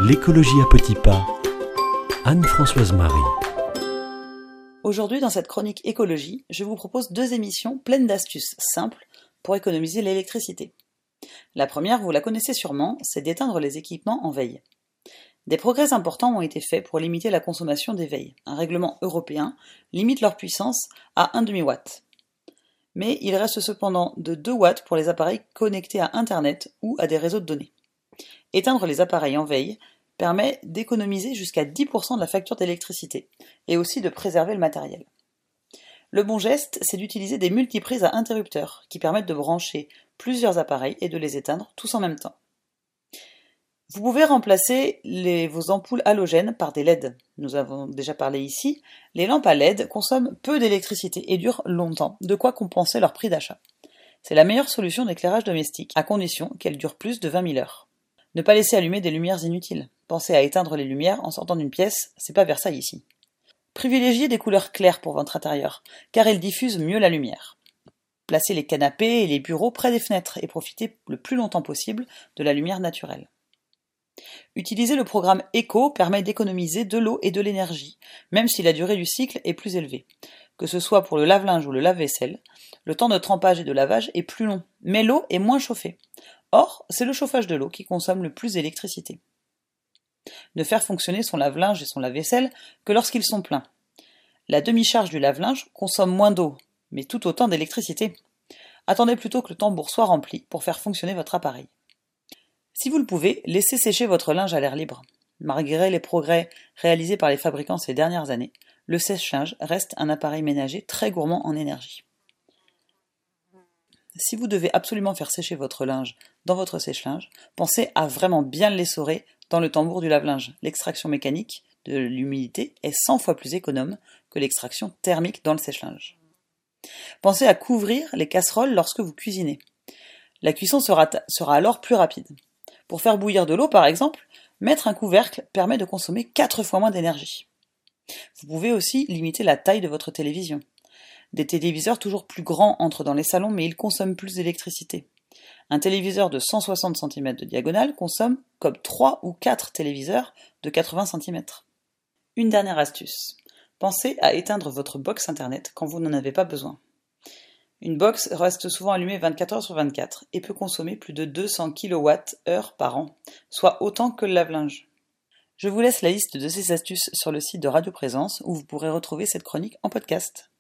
L'écologie à petits pas. Anne-Françoise Marie. Aujourd'hui, dans cette chronique écologie, je vous propose 2 émissions pleines d'astuces simples pour économiser l'électricité. La première, vous la connaissez sûrement, c'est d'éteindre les équipements en veille. Des progrès importants ont été faits pour limiter la consommation des veilles. Un règlement européen limite leur puissance à 1,5 watt. Mais il reste cependant de 2 watts pour les appareils connectés à Internet ou à des réseaux de données. Éteindre les appareils en veille permet d'économiser jusqu'à 10% de la facture d'électricité et aussi de préserver le matériel. Le bon geste, c'est d'utiliser des multiprises à interrupteurs qui permettent de brancher plusieurs appareils et de les éteindre tous en même temps. Vous pouvez remplacer vos ampoules halogènes par des LED. Nous avons déjà parlé ici, les lampes à LED consomment peu d'électricité et durent longtemps, de quoi compenser leur prix d'achat. C'est la meilleure solution d'éclairage domestique, à condition qu'elle dure plus de 20 000 heures. Ne pas laisser allumer des lumières inutiles. Pensez à éteindre les lumières en sortant d'une pièce, c'est pas Versailles ici. Privilégiez des couleurs claires pour votre intérieur, car elles diffusent mieux la lumière. Placez les canapés et les bureaux près des fenêtres et profitez le plus longtemps possible de la lumière naturelle. Utiliser le programme Eco permet d'économiser de l'eau et de l'énergie, même si la durée du cycle est plus élevée. Que ce soit pour le lave-linge ou le lave-vaisselle, le temps de trempage et de lavage est plus long, mais l'eau est moins chauffée. Or, c'est le chauffage de l'eau qui consomme le plus d'électricité. Ne faire fonctionner son lave-linge et son lave-vaisselle que lorsqu'ils sont pleins. La demi-charge du lave-linge consomme moins d'eau, mais tout autant d'électricité. Attendez plutôt que le tambour soit rempli pour faire fonctionner votre appareil. Si vous le pouvez, laissez sécher votre linge à l'air libre. Malgré les progrès réalisés par les fabricants ces dernières années, le sèche-linge reste un appareil ménager très gourmand en énergie. Si vous devez absolument faire sécher votre linge dans votre sèche-linge, pensez à vraiment bien l'essorer dans le tambour du lave-linge. L'extraction mécanique de l'humidité est 100 fois plus économe que l'extraction thermique dans le sèche-linge. Pensez à couvrir les casseroles lorsque vous cuisinez. La cuisson sera alors plus rapide. Pour faire bouillir de l'eau, par exemple, mettre un couvercle permet de consommer 4 fois moins d'énergie. Vous pouvez aussi limiter la taille de votre télévision. Des téléviseurs toujours plus grands entrent dans les salons, mais ils consomment plus d'électricité. Un téléviseur de 160 cm de diagonale consomme comme 3 ou 4 téléviseurs de 80 cm. Une dernière astuce. Pensez à éteindre votre box internet quand vous n'en avez pas besoin. Une box reste souvent allumée 24 heures sur 24 et peut consommer plus de 200 kWh par an, soit autant que le lave-linge. Je vous laisse la liste de ces astuces sur le site de Radio Présence où vous pourrez retrouver cette chronique en podcast.